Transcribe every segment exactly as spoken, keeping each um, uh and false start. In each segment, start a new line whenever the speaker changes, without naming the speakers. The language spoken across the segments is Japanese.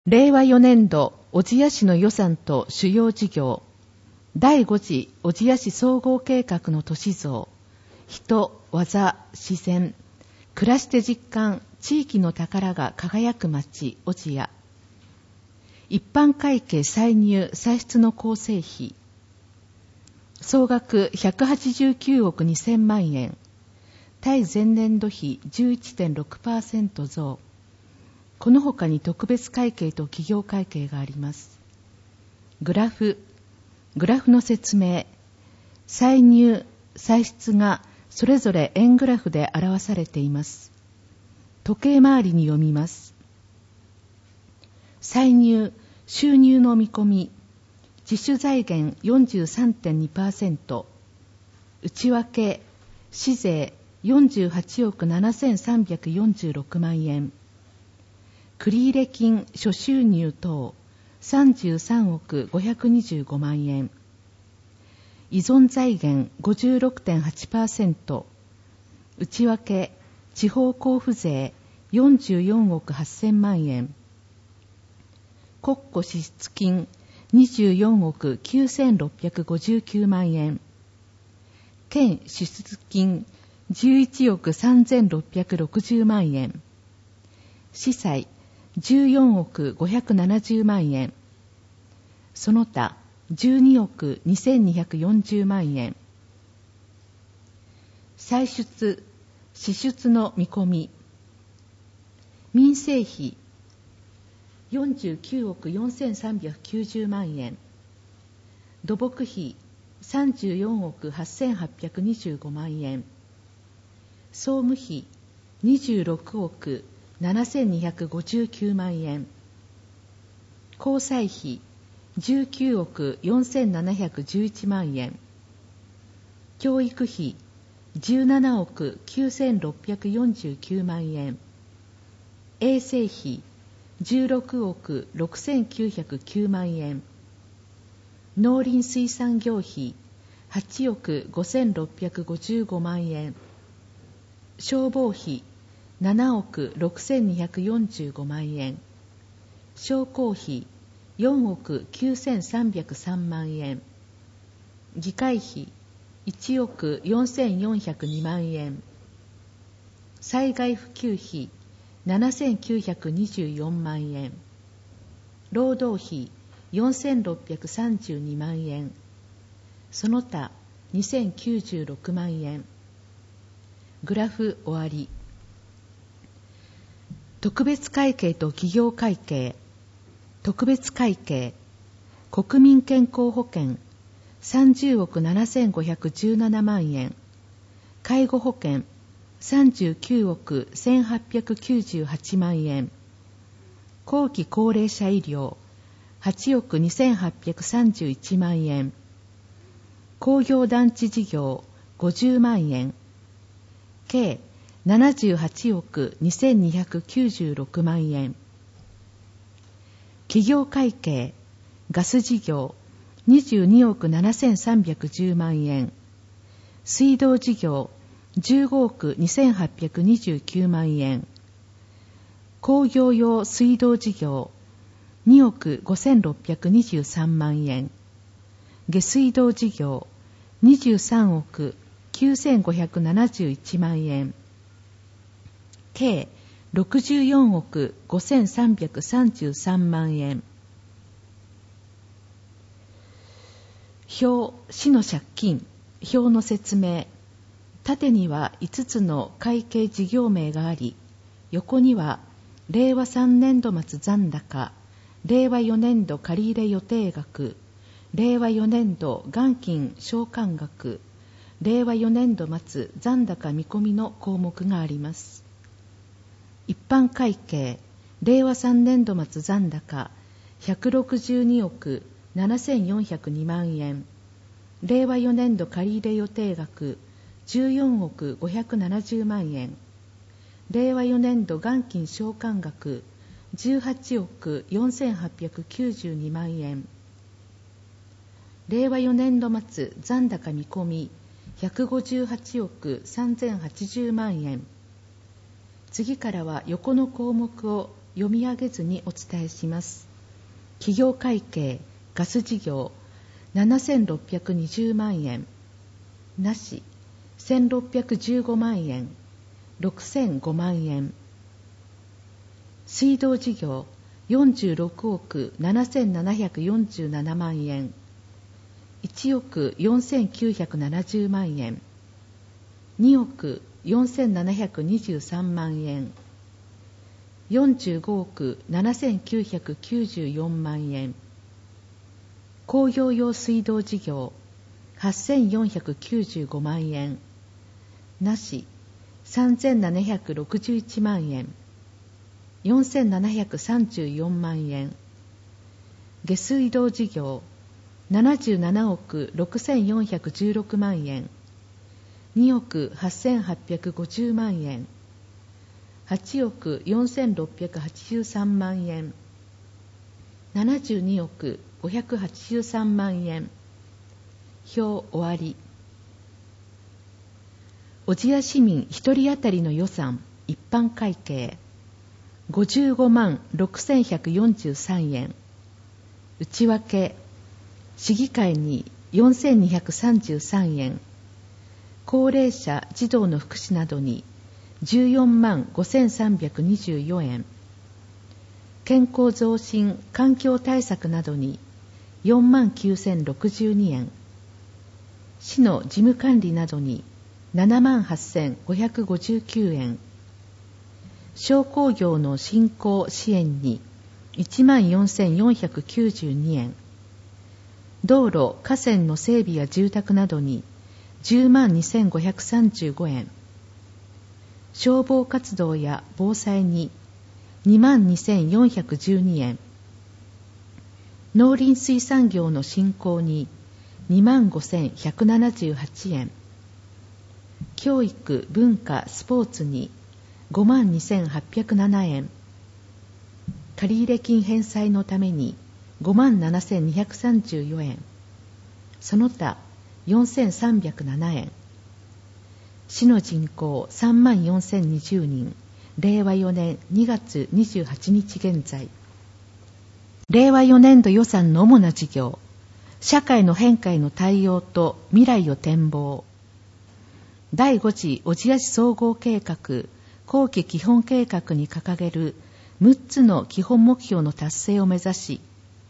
れいわよねんど小千谷市の予算と主要事業、だいご次小千谷市総合計画の都市像、人、技、自然、暮らして実感、地域の宝が輝く町小千谷。一般会計歳入歳出の構成費、総額ひゃくはちじゅうきゅうおくにせんまんえん、対前年度比 じゅういってんろくパーセント 増。この他に特別会計と企業会計があります。グラフ、グラフの説明、歳入、歳出がそれぞれ円グラフで表されています。時計回りに読みます。歳入、収入の見込み、自主財源 よんじゅうさんてんにパーセント、内訳、市税よんじゅうはちおくななせんさんびゃくよんじゅうろくまんえん、繰入金諸収入等さんじゅうさんおくごひゃくにじゅうごまんえん、依存財源 ごじゅうろくてんはちパーセント、内訳、地方交付税よんじゅうよんおくはっせんまんえん、国庫支出金にじゅうよんおくきゅうせんろっぴゃくごじゅうきゅうまんえん、県支出金じゅういちおくさんぜんろっぴゃくろくじゅうまんえん、司祭じゅうよんおくごひゃくななじゅうまんえん、その他じゅうにおくにせんにひゃくよんじゅうまんえん、歳出、支出の見込み、民生費よんじゅうきゅうおくよんせんさんびゃくきゅうじゅうまんえん、土木費さんじゅうよんおくはっせんはっぴゃくにじゅうごまんえん、総務費にじゅうろくおくななせんにひゃくごじゅうきゅうまんえん、交際費じゅうきゅうおくよんせんななひゃくじゅういちまんえん、教育費じゅうななおくきゅうせんろっぴゃくよんじゅうきゅうまんえん、衛生費じゅうろくおくろくせんきゅうひゃくきゅうまんえん、農林水産業費はちおくごせんろっぴゃくごじゅうごまんえん、消防費ななおくろくせんにひゃくよんじゅうごまんえん、商工費よんおくきゅうせんさんびゃくさんまんえん、議会費いちおくよんせんよんひゃくにまんえん、災害普及費ななせんきゅうひゃくにじゅうよんまんえん、労働費よんせんろっぴゃくさんじゅうにまんえん、その他にせんきゅうじゅうろくまんえん。グラフ終わり。特別会計と企業会計、特別会計、国民健康保険さんじゅうおくななせんごひゃくじゅうななまんえん、介護保険さんじゅうきゅうおくせんはっぴゃくきゅうじゅうはちまんえん、後期高齢者医療はちおくにせんはっぴゃくさんじゅういちまんえん、工業団地事業ごじゅうまんえん、計ななじゅうはちおくにせんにひゃくきゅうじゅうろくまんえん、企業会計ガス事業にじゅうにおくななせんさんびゃくじゅうまんえん、水道事業じゅうごおくにせんはっぴゃくにじゅうきゅうまんえん、工業用水道事業におくごせんろっぴゃくにじゅうさんまんえん、下水道事業にじゅうさんおくきゅうせんごひゃくななじゅういちまんえん、計ろくじゅうよんおくごせんさんびゃくさんじゅうさんまんえん。表、市の借金、表の説明。縦にはいつつの会計事業名があり、横にはれいわさんねんど末残高、れいわよねんど借入予定額、れいわよねんど元金償還額、れいわよねんど末残高見込みの項目があります。一般会計、れいわさんねんど末残高ひゃくろくじゅうにおくななせんよんひゃくにまんえん、れいわよねんど借入予定額じゅうよんおくごひゃくななじゅうまんえん、れいわよねんど元金償還額じゅうはちおくよんせんはっぴゃくきゅうじゅうにまんえん、れいわよねんど末残高見込みひゃくごじゅうはちおくさんぜんはちじゅうまんえん。次からは横の項目を読み上げずにお伝えします。企業会計ガス事業ななせんろっぴゃくにじゅうまんえん、なしせんろっぴゃくじゅうごまんえん、ろくせんごまんえん。水道事業よんじゅうろくおくななせんななひゃくよんじゅうななまんえん、いちおくよんせんきゅうひゃくななじゅうまんえん、におくよんせんななひゃくにじゅうさんまんえん、よんじゅうごおくななせんきゅうひゃくきゅうじゅうよんまんえん。工業用水道事業はっせんよんひゃくきゅうじゅうごまんえん、なしさんぜんななひゃくろくじゅういちまんえん、よんせんななひゃくさんじゅうよんまんえん。下水道事業ななじゅうななおくろくせんよんひゃくじゅうろくまんえん、におくはっせんはっぴゃくごじゅうまんえん、はちおくよんせんろっぴゃくはちじゅうさんまんえん、ななじゅうにおくごひゃくはちじゅうさんまんえん。表終わり。小千谷市民一人当たりの予算一般会計ごじゅうごまんろくせんひゃくよんじゅうさんえん。内訳市議会によんせんにひゃくさんじゅうさんえん、高齢者児童の福祉などにじゅうよんまんごせんさんびゃくにじゅうよんえん、健康増進環境対策などによんまんきゅうせんろくじゅうにえん、市の事務管理などにななまんはっせんごひゃくごじゅうきゅうえん、商工業の振興支援にいちまんよんせんよんひゃくきゅうじゅうにえん、道路河川の整備や住宅などにじゅうまんにせんごひゃくさんじゅうごえん、消防活動や防災ににまんにせんよんひゃくじゅうにえん、農林水産業の振興ににまんごせんひゃくななじゅうはちえん、教育文化スポーツにごまんにせんはっぴゃくななえん、借入金返済のためにごまんななせんにひゃくさんじゅうよんえん、その他よんせんさんびゃくななえん。市の人口さんまんよんせんにじゅうにん、れいわよねんにがつにじゅうはちにち現在。れいわよねんど予算の主な事業、社会の変化への対応と未来を展望。だいご次小千谷市総合計画後期基本計画に掲げるむっつの基本目標の達成を目指し、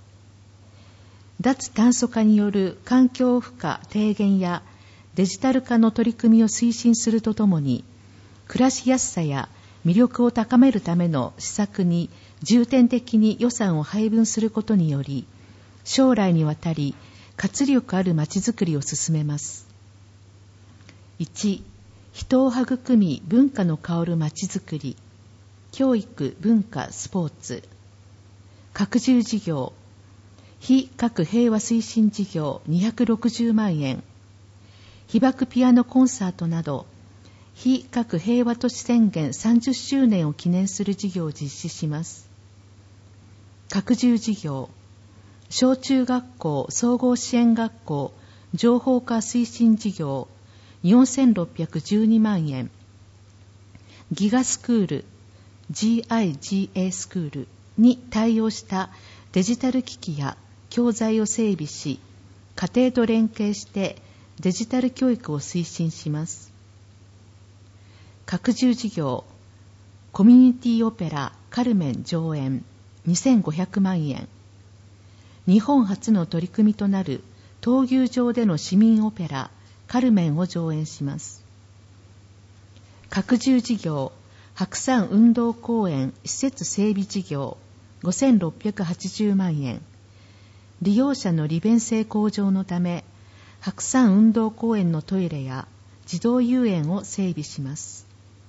脱炭素化による環境負荷低減やデジタル化の取り組みを推進するとともに、暮らしやすさや魅力を高めるための施策に重点的に予算を配分することにより、将来にわたり活力あるまちづくりを進めます。いち、人を育み文化の香るまちづくり、教育文化スポーツ。拡充事業、非核平和推進事業にひゃくろくじゅうまんえん、被爆ピアノコンサートなど非核平和都市宣言さんじゅっしゅうねんを記念する事業を実施します。拡充事業、小中学校総合支援学校情報化推進事業よんせんろっぴゃくじゅうにまんえん、ギガスクール ジーアイジーエー スクールに対応したデジタル機器や教材を整備し、家庭と連携してデジタル教育を推進します。拡充事業、コミュニティオペラカルメン上演にせんごひゃくまんえん、日本初の取り組みとなる闘牛場での市民オペラカルメンを上演します。拡充事業、白山運動公園施設整備事業ごせんろっぴゃくはちじゅうまんえん、利用者の利便性向上のため白山運動公園のトイレや児童遊園を整備します。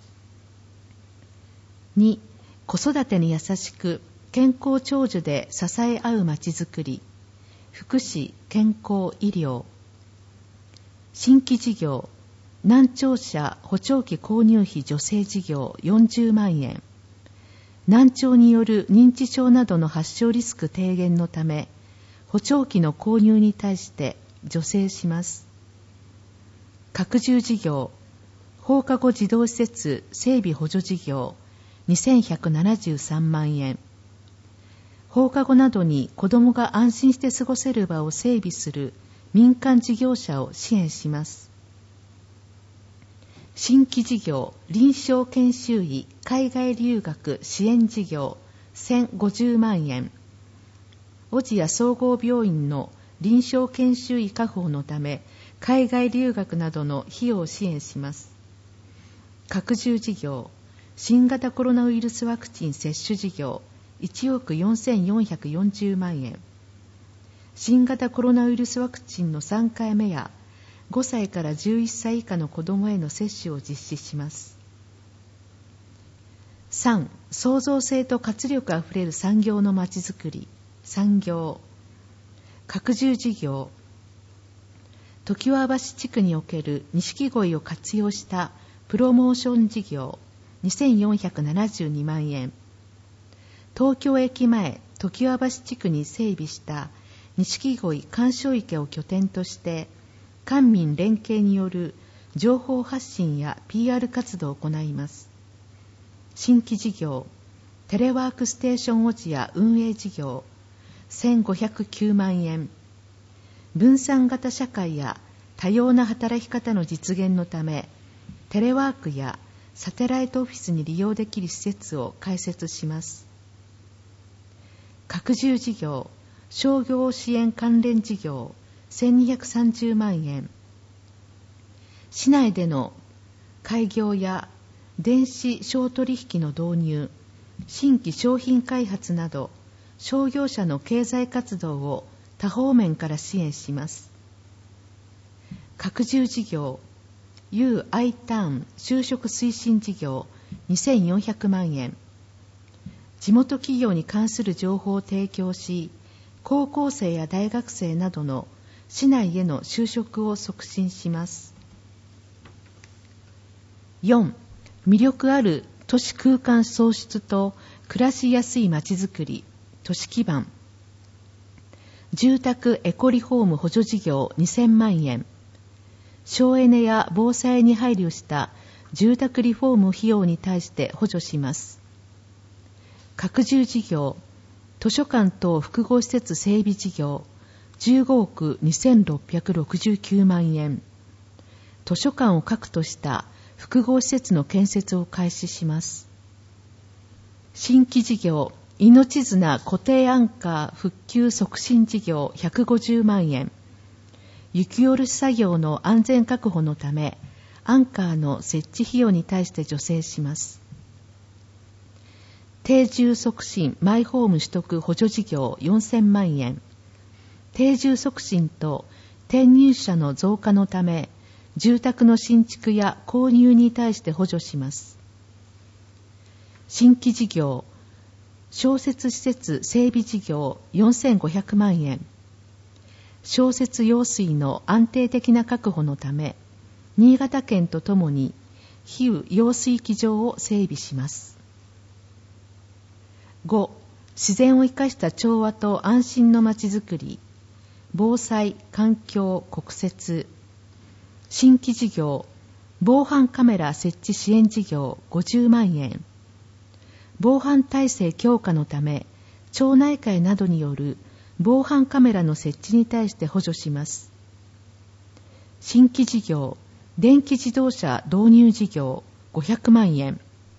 に、子育てに優しく健康長寿で支え合うまちづくり、福祉健康医療。新規事業、難聴者補聴器購入費助成事業よんじゅうまんえん、難聴による認知症などの発症リスク低減のため補聴器の購入に対して助成します。拡充事業、放課後児童施設整備補助事業にせんひゃくななじゅうさんまんえん。放課後などに子どもが安心して過ごせる場を整備する民間事業者を支援します。新規事業、臨床研修医海外留学支援事業せんごじゅうまんえん。小千谷総合病院の臨床研修医確保のため、海外留学などの費用を支援します。拡充事業、新型コロナウイルスワクチン接種事業いちおくよんせんよんひゃくよんじゅうまんえん。新型コロナウイルスワクチンのさんかいめやごさいからじゅういっさい以下の子どもへの接種を実施します。さん. 創造性と活力あふれる産業のまちづくり、産業。拡充事業、常盤橋地区における錦鯉を活用したプロモーション事業にせんよんひゃくななじゅうにまんえん。東京駅前常盤橋地区に整備した錦鯉鑑賞池を拠点として官民連携による情報発信や ピーアール 活動を行います。新規事業、テレワークステーション小千谷運営事業せんごひゃくきゅうまんえん。分散型社会や多様な働き方の実現のため、テレワークやサテライトオフィスに利用できる施設を開設します。拡充事業、商業支援関連事業せんにひゃくさんじゅうまんえん。市内での開業や電子商取引の導入、新規商品開発など商業者の経済活動を多方面から支援します。拡充事業、ユーアイターン就職推進事業にせんよんひゃくまんえん。地元企業に関する情報を提供し、高校生や大学生などの市内への就職を促進します。よん. 魅力ある都市空間創出と暮らしやすいまちづくり、都市基盤。住宅エコリフォーム補助事業にせんまんえん。省エネや防災に配慮した住宅リフォーム費用に対して補助します。拡充事業、図書館等複合施設整備事業じゅうごおくにせんろっぴゃくろくじゅうきゅうまんえん。図書館を核とした複合施設の建設を開始します。新規事業、命綱固定アンカー復旧促進事業ひゃくごじゅうまんえん。雪下ろし作業の安全確保のため、アンカーの設置費用に対して助成します。定住促進マイホーム取得補助事業よんせんまんえん。定住促進と転入者の増加のため、住宅の新築や購入に対して補助します。新規事業、消雪施設整備事業よんせんごひゃくまんえん。消雪用水の安定的な確保のため、新潟県とともに比喩用水機場を整備します。ご. 自然を生かした調和と安心のまちづくり、防災、環境、国設。新規事業、防犯カメラ設置支援事業ごじゅうまんえん。防犯体制強化のため、町内会などによる防犯カメラの設置に対して補助します。新規事業、電気自動車導入事業ごひゃくまんえん。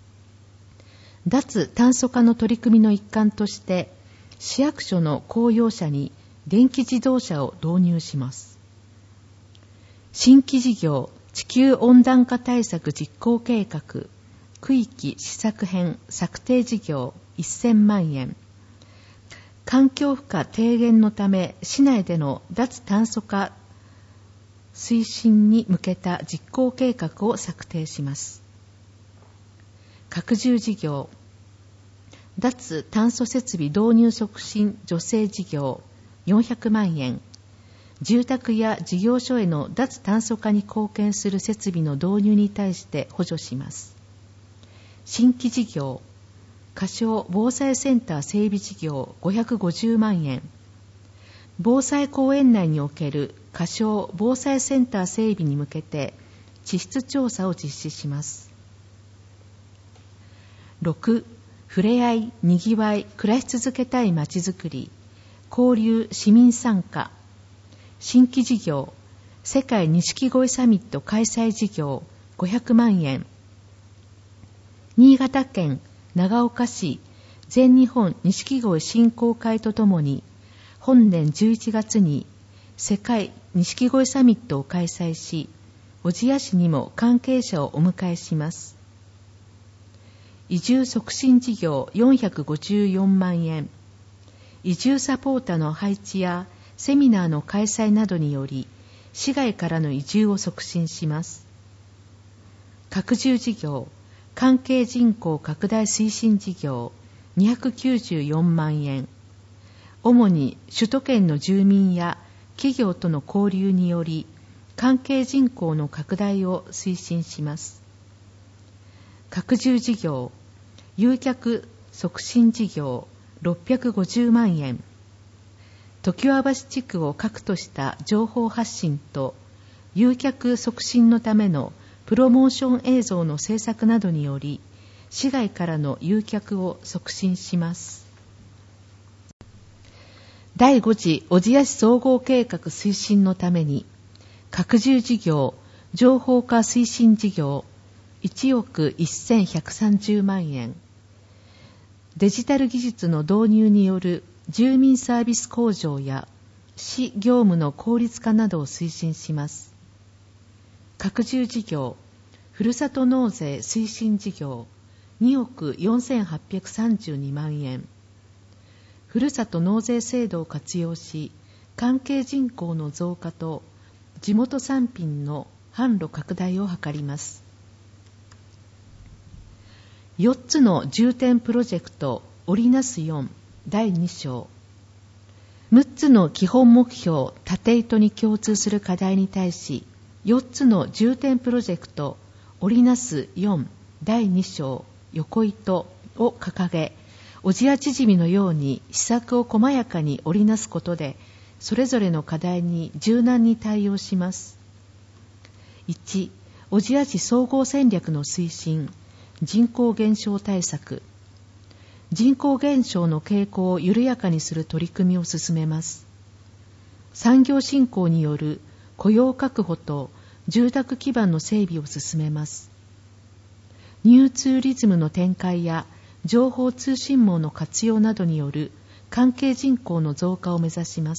脱炭素化の取り組みの一環として、市役所の公用車に電気自動車を導入します。新規事業、地球温暖化対策実行計画区域施策編策定事業せんまんえん。環境負荷低減のため、市内での脱炭素化推進に向けた実行計画を策定します。拡充事業、脱炭素設備導入促進助成事業よんひゃくまんえん。住宅や事業所への脱炭素化に貢献する設備の導入に対して補助します。新規事業、仮称防災センター整備事業ごひゃくごじゅうまんえん。防災公園内における仮称防災センター整備に向けて地質調査を実施します。 ろく、ふれあい、にぎわい、暮らし続けたいまちづくり、交流、市民参加、新規事業、世界錦鯉サミット開催事業ごひゃくまんえん。新潟県長岡市全日本錦鯉振興会とともに本年じゅういちがつに世界錦鯉サミットを開催し、小千谷市にも関係者をお迎えします。移住促進事業よんひゃくごじゅうよんまんえん。移住サポーターの配置やセミナーの開催などにより市外からの移住を促進します。拡充事業、関係人口拡大推進事業にひゃくきゅうじゅうよんまんえん。主に首都圏の住民や企業との交流により関係人口の拡大を推進します。拡充事業、誘客促進事業ろっぴゃくごじゅうまんえん。常盤橋地区を核とした情報発信と誘客促進のためのプロモーション映像の制作などにより市外からの誘客を促進します。だいご次小千谷市総合計画推進のために拡充事業、情報化推進事業いちおくせんひゃくさんじゅうまんえん。デジタル技術の導入による住民サービス向上や市業務の効率化などを推進します。拡充事業、ふるさと納税推進事業におくよんせんはっぴゃくさんじゅうにまんえん。ふるさと納税制度を活用し、関係人口の増加と地元産品の販路拡大を図ります。よっつの重点プロジェクト織りなすよんだいに章。むっつの基本目標縦糸に共通する課題に対し、よっつの重点プロジェクト織りなすよんだいに章横糸を掲げ、小千谷縮のように施策を細やかに織りなすことで、それぞれの課題に柔軟に対応します。いち、小千谷市総合戦略の推進、人口減少対策。人口減少の傾向を緩やかにする取り組みを進めます。産業振興による雇用確保と住宅基盤の整備を進めます。ニューツーリズムの展開や情報通信網の活用などによる関係人口の増加を目指します。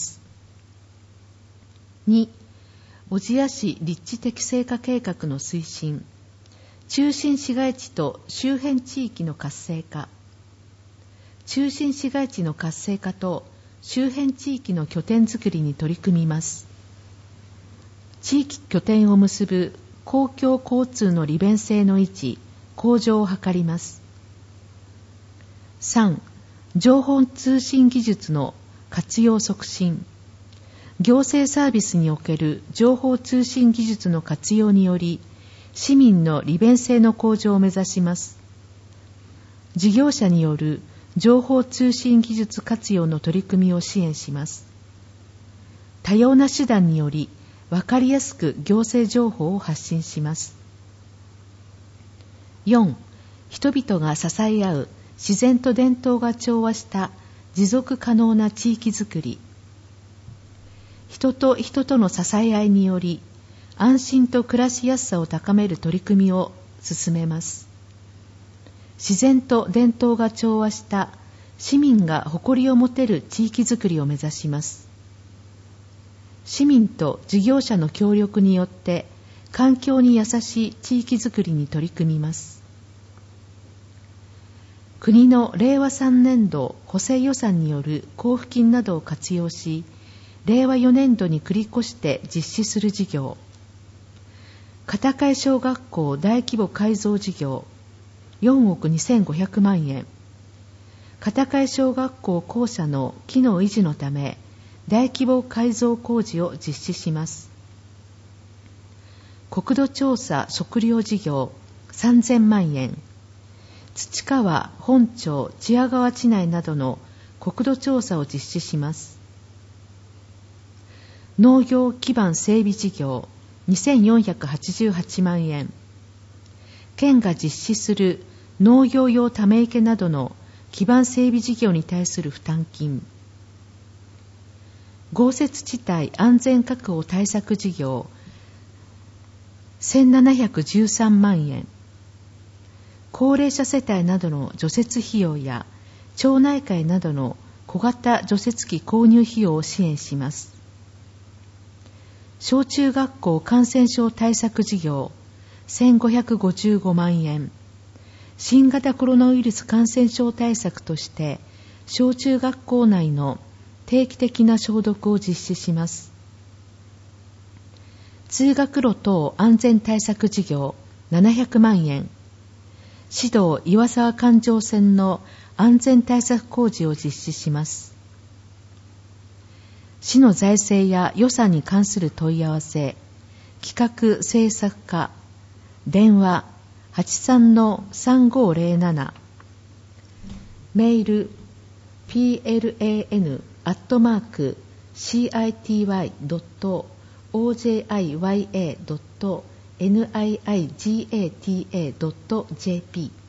に、小千谷市立地適正化計画の推進、中心市街地と周辺地域の活性化。中心市街地の活性化と周辺地域の拠点づくりに取り組みます。地域拠点を結ぶ公共交通の利便性の維持、向上を図ります。さん、情報通信技術の活用促進。行政サービスにおける情報通信技術の活用により、市民の利便性の向上を目指します。事業者による情報通信技術活用の取り組みを支援します。多様な手段により分かりやすく行政情報を発信します。よん、人々が支え合う自然と伝統が調和した持続可能な地域づくり。人と人との支え合いにより安心と暮らしやすさを高める取り組みを進めます。自然と伝統が調和した市民が誇りを持てる地域づくりを目指します。市民と事業者の協力によって環境に優しい地域づくりに取り組みます。国のれいわさんねんど補正予算による交付金などを活用し、れいわよねんどに繰り越して実施する事業。片貝小学校大規模改造事業よんおくにせんごひゃくまんえん。片貝小学校校舎の機能維持のため大規模改造工事を実施します。国土調査測量事業さんぜんまんえん。土川、本町、千谷川地内などの国土調査を実施します。農業基盤整備事業にせんよんひゃくはちじゅうはちまんえん。県が実施する農業用ため池などの基盤整備事業に対する負担金、豪雪地帯安全確保対策事業せんななひゃくじゅうさんまんえん、高齢者世帯などの除雪費用や町内会などの小型除雪機購入費用を支援します。小中学校感染症対策事業せんごひゃくごじゅうごまんえん、新型コロナウイルス感染症対策として小中学校内の定期的な消毒を実施します。通学路等安全対策事業ななひゃくまんえん、市道岩沢環状線の安全対策工事を実施します。市の財政や予算に関する問い合わせ、企画制作課、電話 はちさんのさんごーぜろなな、メール ピーエルエーエヌ アットマーク シーアイティーワイ ドット オージェーアイワイエー ドット ニイガタ ドット ジェーピー